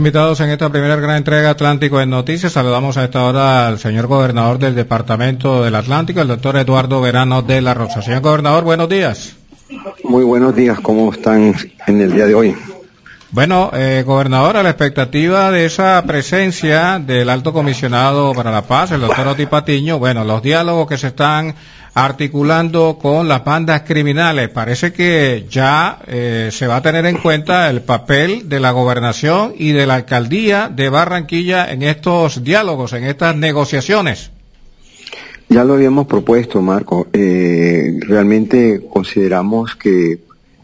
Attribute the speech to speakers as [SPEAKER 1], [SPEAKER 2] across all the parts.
[SPEAKER 1] Invitados en esta primera gran entrega Atlántico en Noticias, saludamos a esta hora al señor gobernador del Departamento del Atlántico, el doctor Eduardo Verano de la Rosa. Señor gobernador, buenos días.
[SPEAKER 2] Muy buenos días, ¿cómo están en el día de hoy?
[SPEAKER 1] Bueno, gobernador, a la expectativa de esa presencia del Alto Comisionado para la Paz, el doctor Otis Patiño, bueno, los diálogos que se están articulando con las bandas criminales, parece que ya se va a tener en cuenta el papel de la gobernación y de la alcaldía de Barranquilla en estos diálogos, en estas negociaciones.
[SPEAKER 2] Ya lo habíamos propuesto, Marco. Realmente consideramos que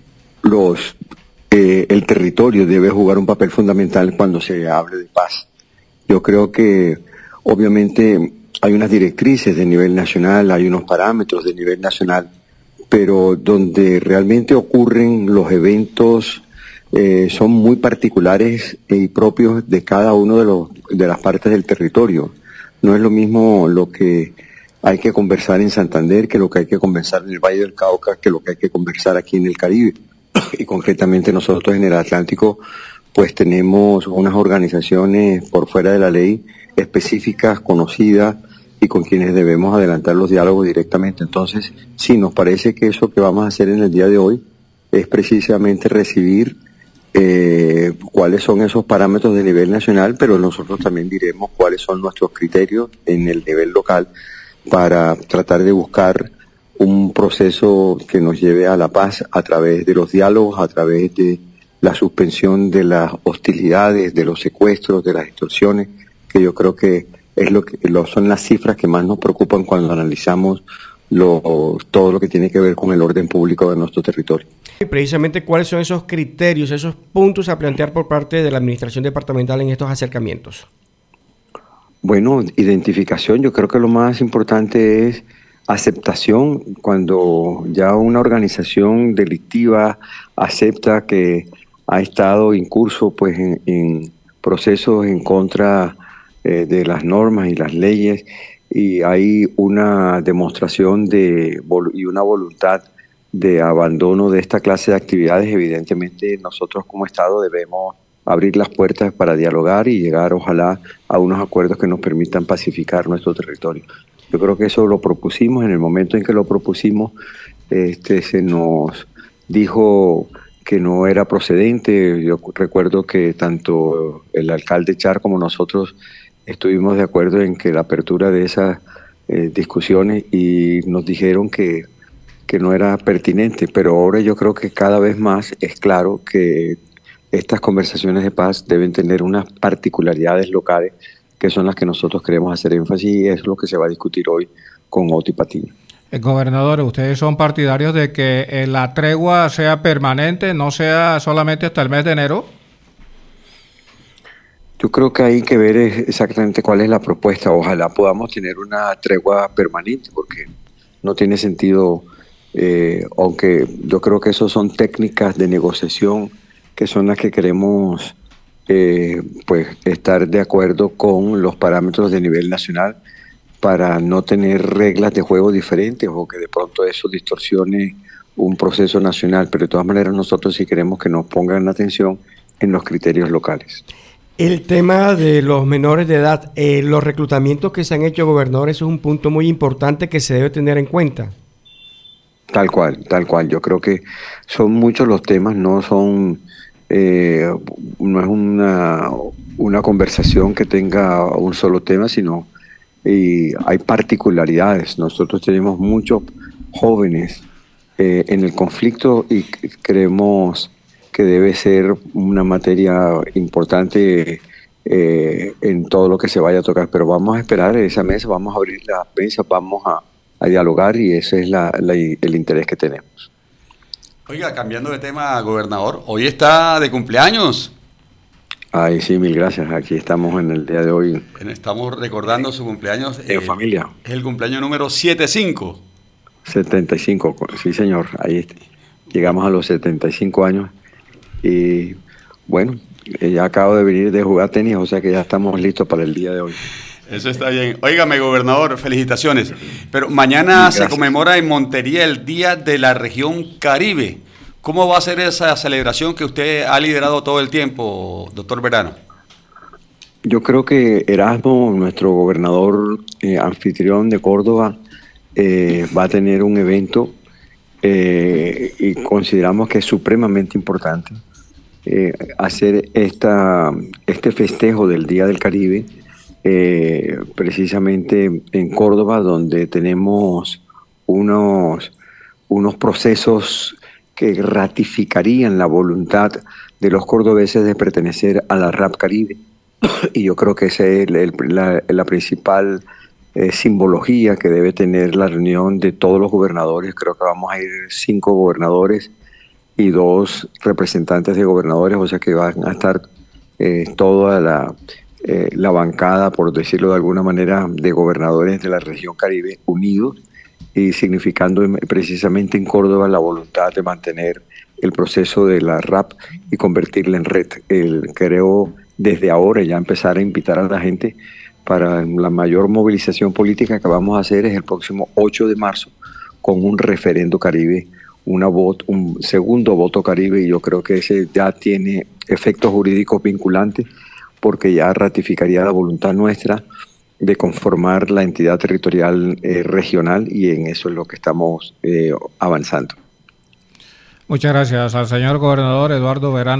[SPEAKER 2] el territorio debe jugar un papel fundamental cuando se hable de paz. Yo creo que obviamente hay unas directrices de nivel nacional, hay unos parámetros de nivel nacional, pero donde realmente ocurren los eventos son muy particulares y propios de cada uno de las partes del territorio. No es lo mismo lo que hay que conversar en Santander que lo que hay que conversar en el Valle del Cauca, que lo que hay que conversar aquí en el Caribe. Y concretamente nosotros en el Atlántico pues tenemos unas organizaciones por fuera de la ley específicas, conocidas y con quienes debemos adelantar los diálogos directamente. Entonces, sí, nos parece que eso que vamos a hacer en el día de hoy es precisamente recibir cuáles son esos parámetros de nivel nacional, pero nosotros también diremos cuáles son nuestros criterios en el nivel local para tratar de buscar un proceso que nos lleve a la paz a través de los diálogos, a través de la suspensión de las hostilidades, de los secuestros, de las extorsiones, que yo creo que es son las cifras que más nos preocupan cuando analizamos todo lo que tiene que ver con el orden público de nuestro territorio.
[SPEAKER 3] Y precisamente, ¿cuáles son esos criterios, esos puntos a plantear por parte de la administración departamental en estos acercamientos?
[SPEAKER 2] Bueno, identificación, yo creo que lo más importante es aceptación. Cuando ya una organización delictiva acepta que ha estado incurso pues en procesos en contra de las normas y las leyes, y hay una demostración y una voluntad de abandono de esta clase de actividades, evidentemente nosotros como Estado debemos abrir las puertas para dialogar y llegar ojalá a unos acuerdos que nos permitan pacificar nuestro territorio. Yo creo que eso lo propusimos. En el momento en que lo propusimos, se nos dijo que no era procedente. Yo recuerdo que tanto el alcalde Char como nosotros estuvimos de acuerdo en que la apertura de esas discusiones, y nos dijeron que no era pertinente, pero ahora yo creo que cada vez más es claro que estas conversaciones de paz deben tener unas particularidades locales que son las que nosotros queremos hacer énfasis, y es lo que se va a discutir hoy con Otis Patiño.
[SPEAKER 1] Gobernador, ¿ustedes son partidarios de que la tregua sea permanente, no sea solamente hasta el mes de enero?
[SPEAKER 2] Yo creo que hay que ver exactamente cuál es la propuesta. Ojalá podamos tener una tregua permanente, porque no tiene sentido, aunque yo creo que eso son técnicas de negociación que son las que queremos pues estar de acuerdo con los parámetros de nivel nacional para no tener reglas de juego diferentes o que de pronto eso distorsione un proceso nacional, pero de todas maneras nosotros sí queremos que nos pongan atención en los criterios locales.
[SPEAKER 3] El tema de los menores de edad, los reclutamientos que se han hecho, gobernador, eso es un punto muy importante que se debe tener en cuenta.
[SPEAKER 2] Tal cual. Yo creo que son muchos los temas, no son... no es una conversación que tenga un solo tema, sino hay particularidades. Nosotros tenemos muchos jóvenes en el conflicto y creemos que debe ser una materia importante en todo lo que se vaya a tocar, pero vamos a esperar esa mesa, vamos a abrir la mesa, vamos a dialogar, y ese es el interés que tenemos.
[SPEAKER 4] Oiga, cambiando de tema, gobernador, hoy está de cumpleaños.
[SPEAKER 2] Ay, sí, mil gracias. Aquí estamos en el día de hoy.
[SPEAKER 4] Estamos recordando su cumpleaños.
[SPEAKER 2] En familia.
[SPEAKER 4] Es el cumpleaños número 75.
[SPEAKER 2] 75, sí señor. Ahí llegamos a los 75 años. Y bueno, ya acabo de venir de jugar tenis, o sea que ya estamos listos para el día de hoy.
[SPEAKER 4] Eso está bien. Óigame, gobernador, felicitaciones. Pero mañana se conmemora en Montería el Día de la Región Caribe. ¿Cómo va a ser esa celebración que usted ha liderado todo el tiempo, doctor Verano?
[SPEAKER 2] Yo creo que Erasmo, nuestro gobernador anfitrión de Córdoba, va a tener un evento y consideramos que es supremamente importante hacer este festejo del Día del Caribe precisamente en Córdoba, donde tenemos unos procesos que ratificarían la voluntad de los cordobeses de pertenecer a la RAP Caribe. Y yo creo que esa es la principal simbología que debe tener la reunión de todos los gobernadores. Creo que vamos a ir 5 gobernadores y 2 representantes de gobernadores, o sea que van a estar toda la bancada, por decirlo de alguna manera, de gobernadores de la región Caribe unidos, y significando precisamente en Córdoba la voluntad de mantener el proceso de la RAP y convertirla en red. Creo desde ahora ya empezar a invitar a la gente para la mayor movilización política que vamos a hacer es el próximo 8 de marzo con un referendo Caribe, un segundo voto Caribe, y yo creo que ese ya tiene efectos jurídicos vinculantes porque ya ratificaría la voluntad nuestra de conformar la entidad territorial regional, y en eso es lo que estamos avanzando.
[SPEAKER 1] Muchas gracias al señor gobernador Eduardo Verano.